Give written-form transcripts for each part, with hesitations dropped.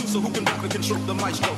So who can rap and control the maestro?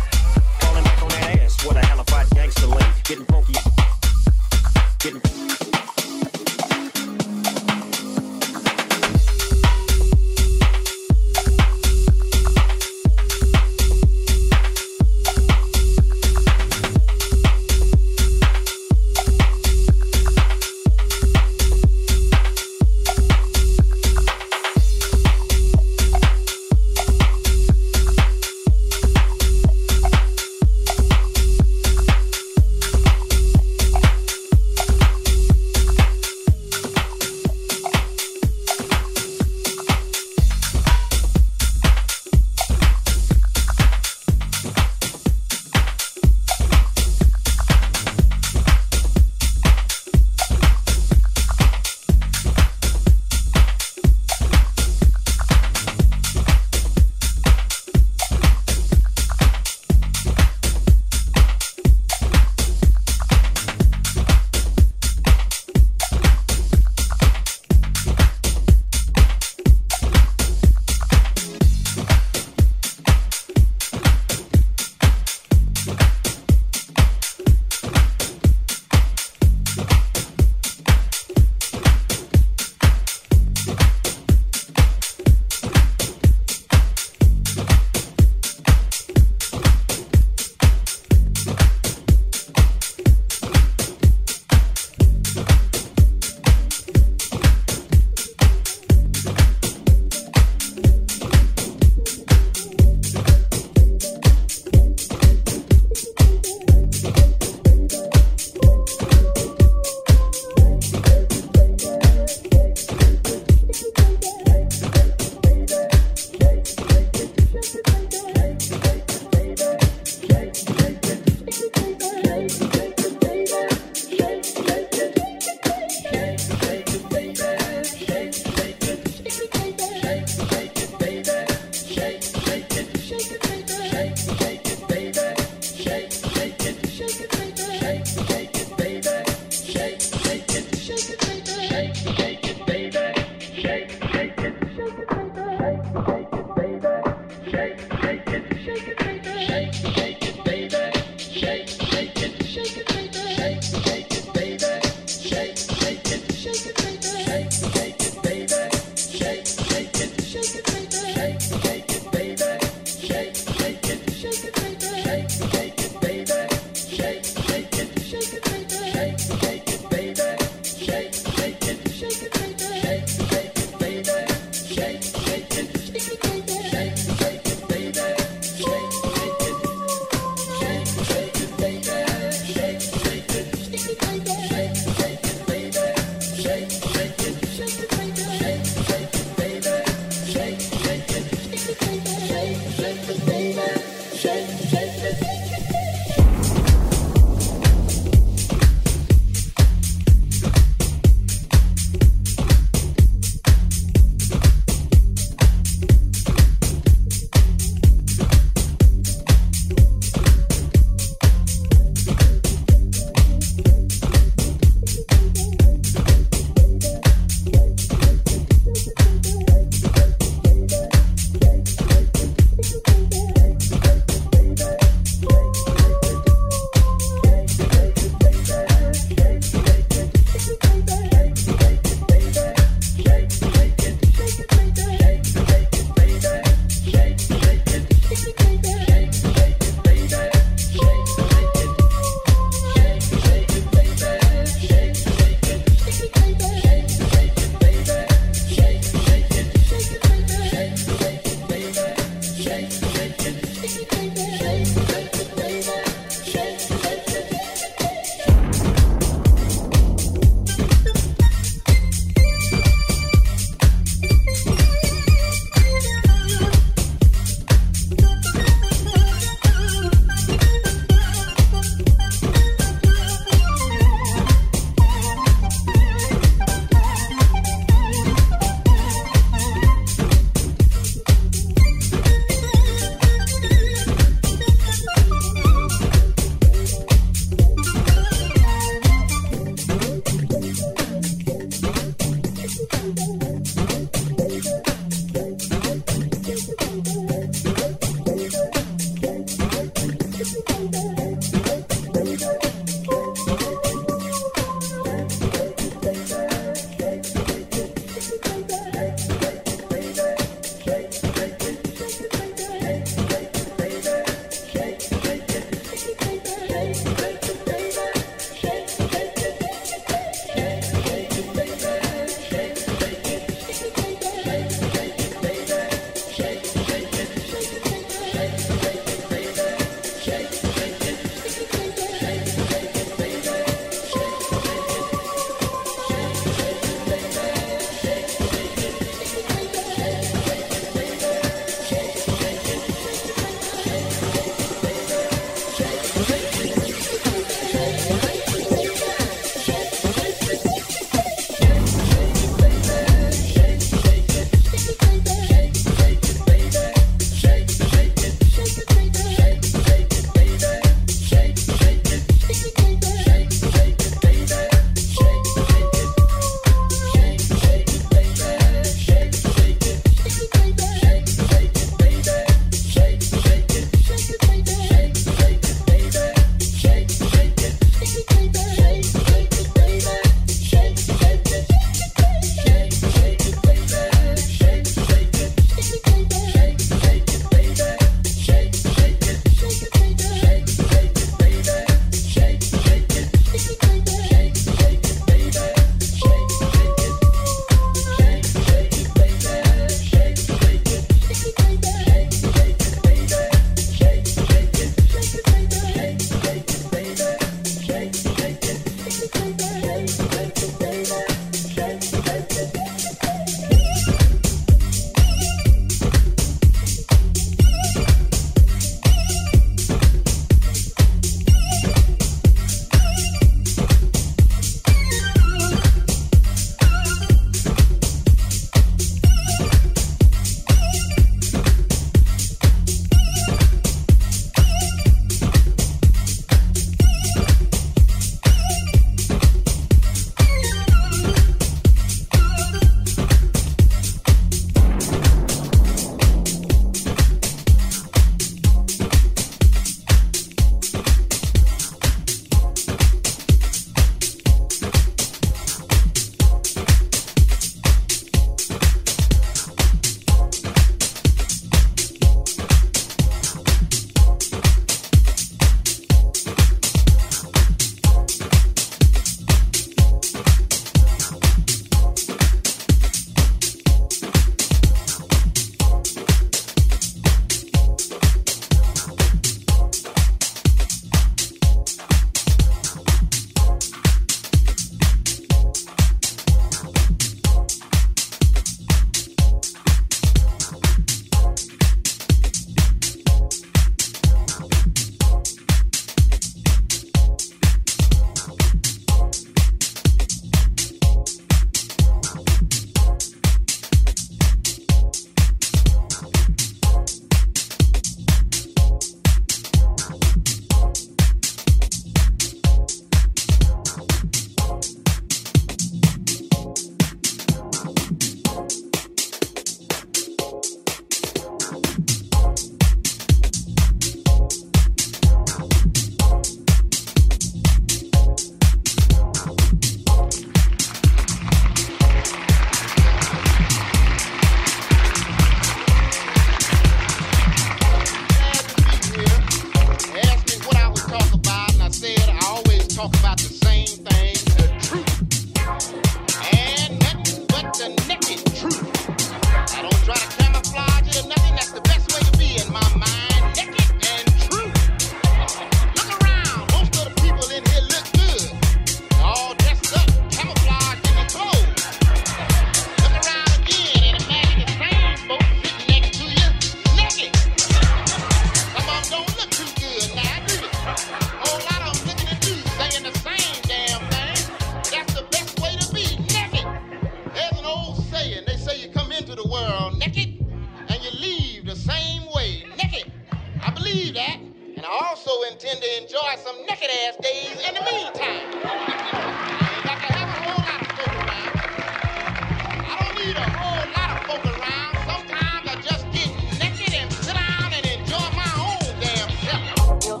talk about the same thing, the truth. And nothing but the naked truth. I don't try to camouflage it or nothing. That's the best way to be in my mind. Naked and true. Look around. Most of the people in here look good. They're all dressed up, camouflaged in their clothes. Look around again and imagine the same folks sitting next to you naked. Some of them don't look too good now, do they? A whole lot of them looking at you saying the same damn thing. That's the best way to be, naked. There's an old saying. They say you come into the world naked and you leave the same way, naked. I believe that. And I also intend to enjoy some naked-ass days in the meantime. I ain't got to have a whole lot of folk around. I don't need a whole lot of folk around. Sometimes I just get naked and sit down and enjoy my own damn self.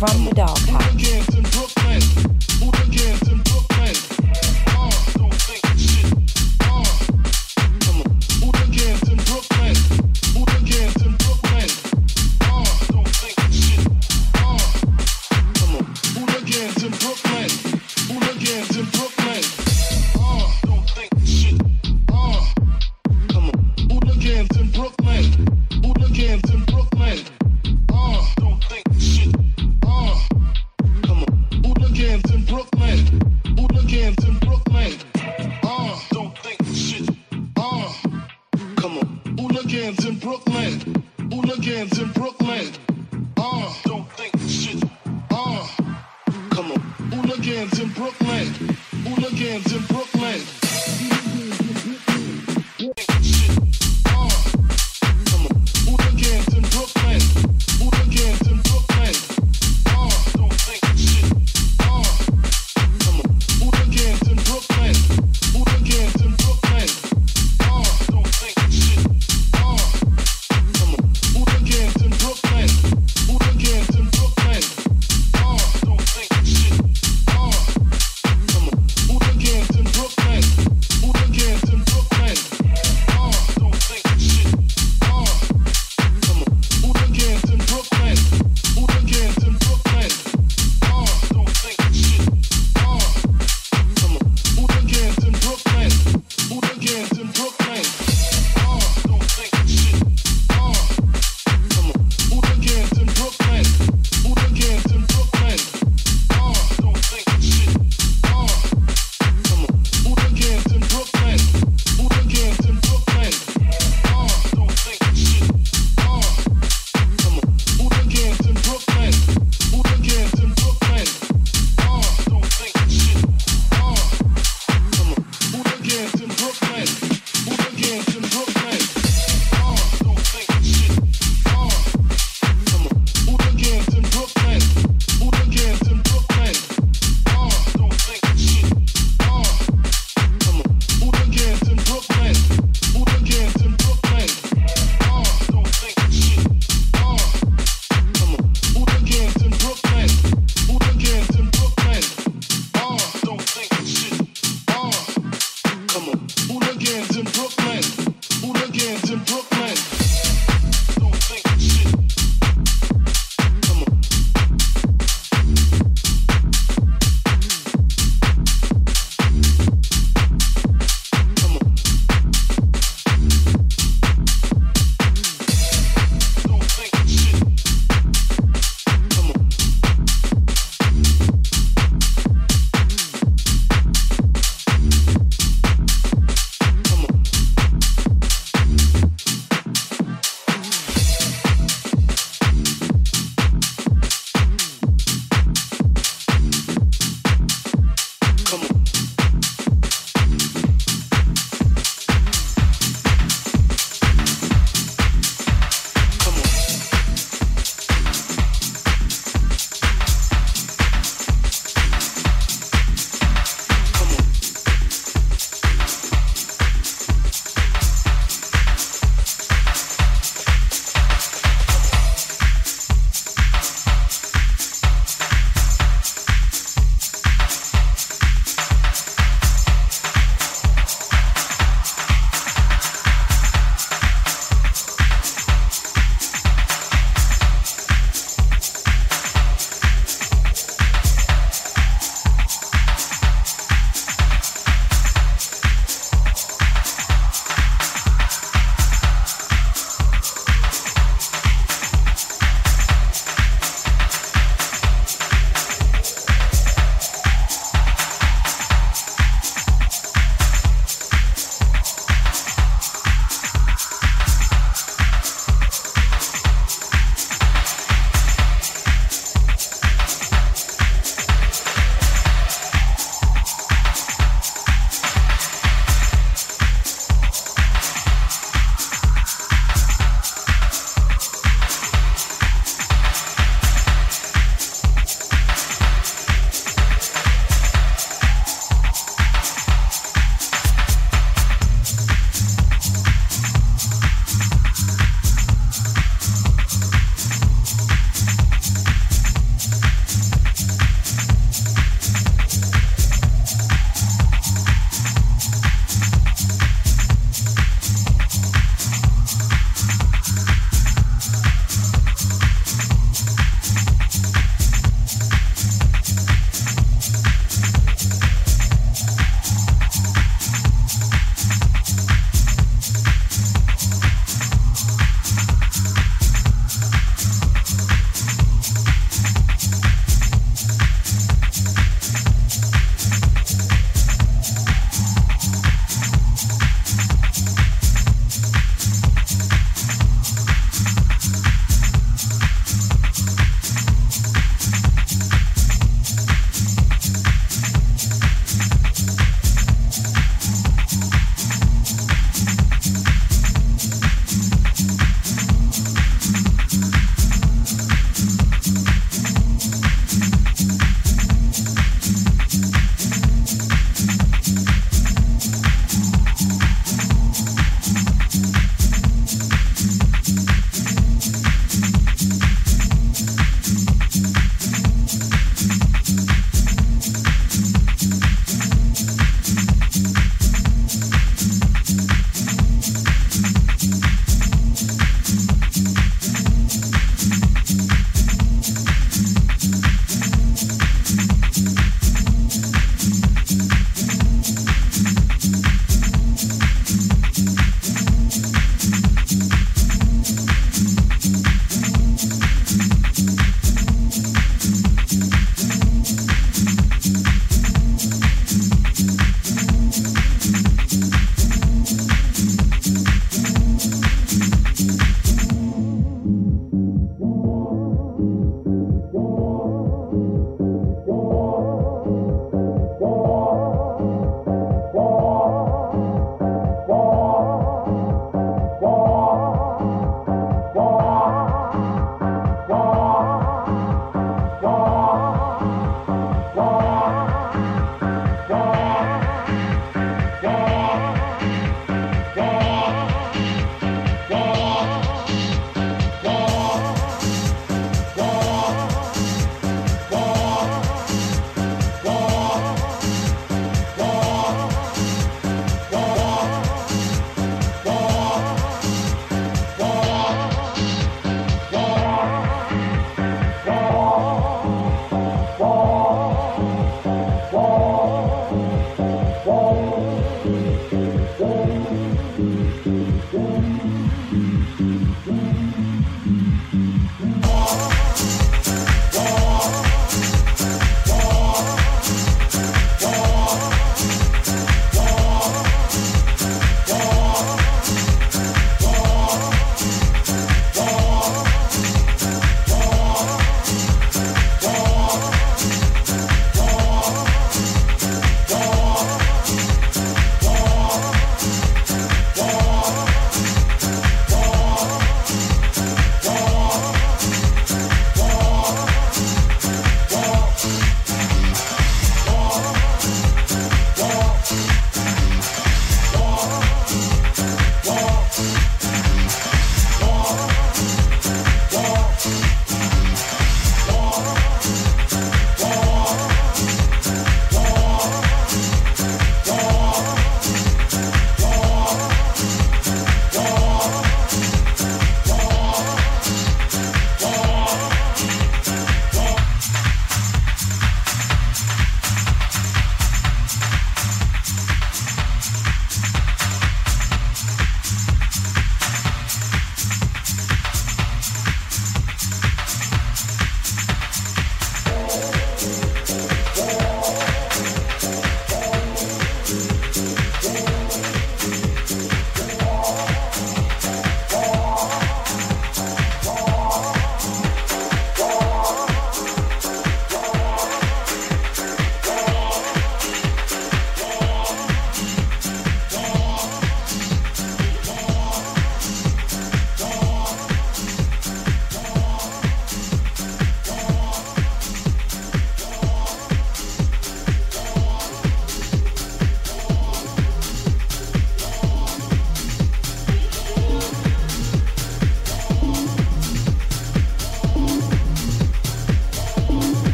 from the dark house. Hooligans in Brooklyn. Hooligans in Brooklyn. Don't think shit. Come on. Hooligans in Brooklyn. Hooligans in Brooklyn. Don't think shit. Come on. Hooligans in Brooklyn. Hooligans in Brooklyn. Don't think shit. Come on. Hooligans in Brooklyn. Hooligans in Brooklyn. Don't think shit. Come on. Hooligans in Brooklyn. Hooligans in Brooklyn. Don't think shit. Come on. Hooligans in Brooklyn. Hooligans in Brooklyn. Don't think shit. Come on. Hooligans in Brooklyn. Hooligans in Brooklyn. Come on. Hooligans in Brooklyn. Hooligans in Brooklyn. Don't think shit. Come on. Hooligans in Brooklyn. Hooligans in Brooklyn. Don't think shit. Come on. Hooligans in Brooklyn. Hooligans in Brooklyn. Don't think shit. Come on. Hooligans in Brooklyn.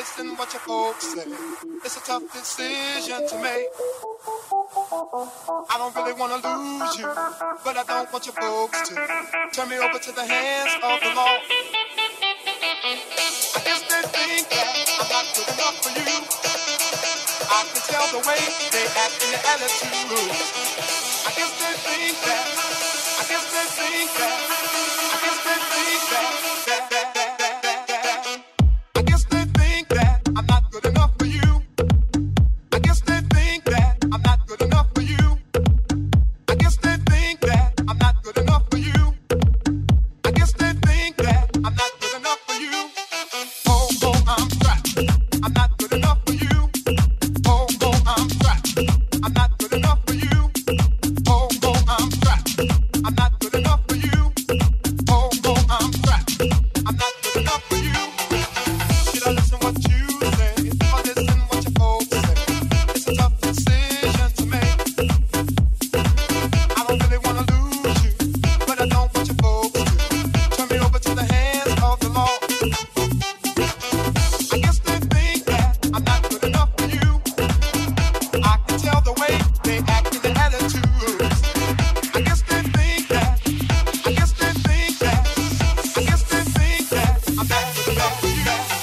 listen what your folks say. It's a tough decision to make. I don't really wanna lose you, but I don't want your folks to turn me over to the hands of the law. I guess they think that I'm not good enough for you. I can tell the way they act in their attitude. I guess they think that. I guess they think that. I guess they think that. I guess they think that I'm not good enough for you. I guess they think that I'm not good enough for you. I guess they think that I'm not good enough for you. I guess they think that I'm not good enough for you. Oh, I'm trapped. I'm not good enough for you. Oh, I'm trapped. I'm not good enough for you. Oh, I'm trapped. I'm not good enough for you. Oh, I'm trapped. I'm not good enough for you. Should I listen what you say or listen what your folks say? It's a tough decision to make. I don't really wanna lose you, but I don't want your folks to turn me over to the hands of the law. I guess they think that I'm not good enough for you. I can tell the way they act in their attitudes. I guess they think that. I guess they think that. I guess they think that I'm not good enough for you.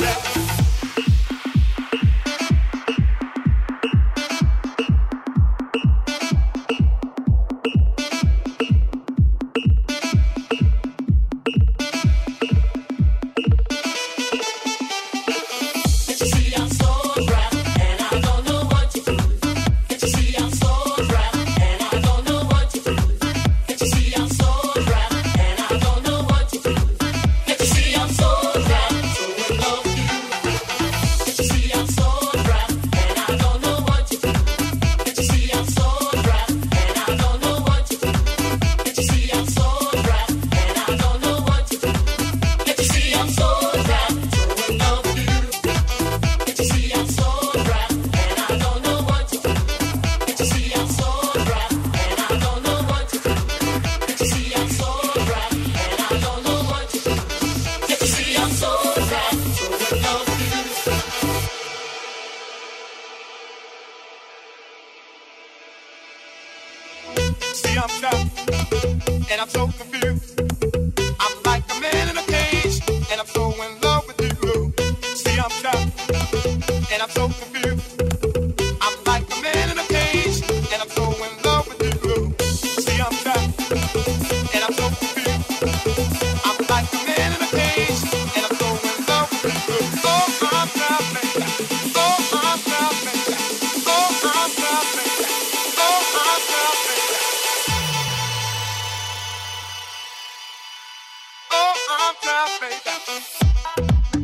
See, I'm trapped, and I'm so confused. I'm like a man in a cage, and I'm so in love with you. See, I'm trapped, and I'm so confused. I'm like a man in a cage, and I'm so in love with you. See, I'm trapped, and I'm so confused. I'm like a man in a cage, and I'm so in love with you. So I'm trapped, baby. So I'm trapped, baby. So I'm trapped, baby. So I'm trapped, baby. Oh, I'm trapped, baby.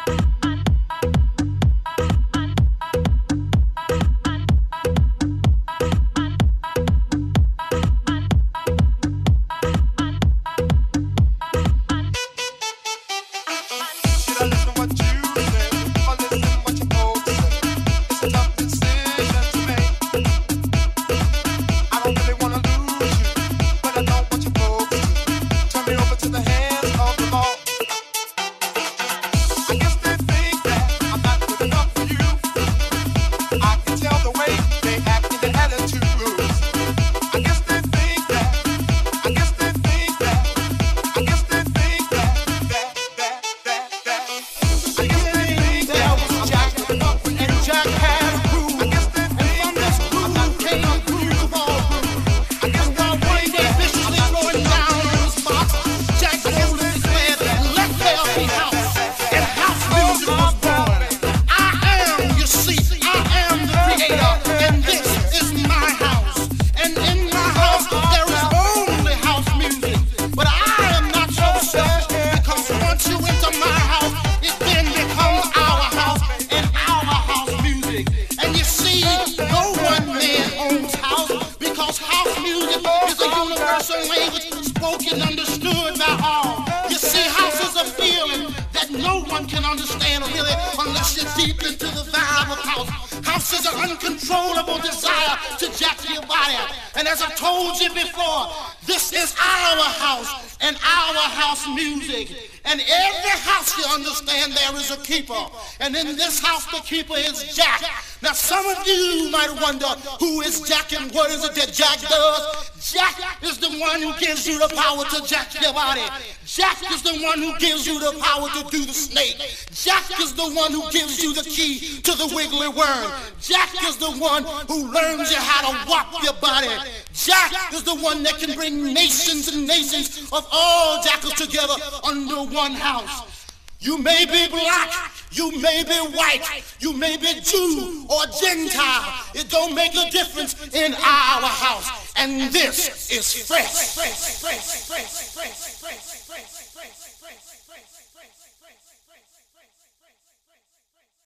Should I listen what you say or listen what your folks say? It's a tough decision to make. I don't really wanna lose you, but I don't want your folks to turn me over to the hands of the law. I guess they think that I'm not good enough for you. I can tell the way they act in their attitudes. I guess they think that. I guess they think that. I guess they think that. I guess they think that I'm not good enough for you. Jack had a groove, I guess they and think from this I'm not groove good came enough for you. grooves of all grooves. I guess And while they one think day that viciously I'm not throwing good down enough on his box, Jack boldly declared that let there be house, and house music was born. I am, you see, I am the creator, and this is my house. And in my house there is only house music. But I am not so selfish, because once you enter my house, it then becomes our house and our house music. And you see, no one man owns house, because house music is a universal language spoken, understood by all. You see, house is a feeling that no one can understand really unless you're deep into the vibe of house. House is an uncontrollable desire to jack your body. And as I told you before, this is our house and our house music. And every house, you understand, there is a keeper. And in this house, the keeper is Jack. Now, some of you might wonder, who is Jack and what is it that Jack does? Jack is the one who gives you the power to jack your body. Jack is the one who gives you the power to do the snake. Jack is the one who gives you the key to the wiggly worm. Jack is the one who learns you how to whop your body. Jack is the one that can bring nations and nations of all jackals together under one house. You may be black, you may be white, you may be Jew or Gentile. It don't make a difference in our house. And this is fresh.